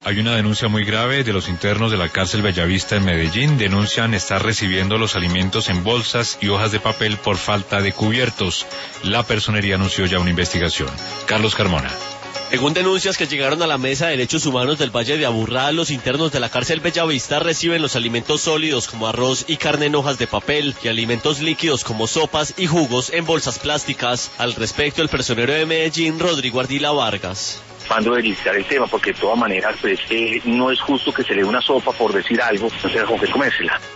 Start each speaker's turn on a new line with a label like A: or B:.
A: Hay una denuncia muy grave de los internos de la cárcel Bellavista en Medellín. Denuncian estar recibiendo los alimentos en bolsas y hojas de papel por falta de cubiertos. La personería anunció ya una investigación. Carlos Carmona.
B: Según denuncias que llegaron a la Mesa de Derechos Humanos del Valle de Aburrá, los internos de la cárcel Bellavista reciben los alimentos sólidos como arroz y carne en hojas de papel y alimentos líquidos como sopas y jugos en bolsas plásticas. Al respecto, el personero de Medellín, Rodrigo Ardila Vargas.
C: Mando a verificar el tema porque de todas maneras pues no es justo que se le dé una sopa por decir algo, no sé con qué comérsela.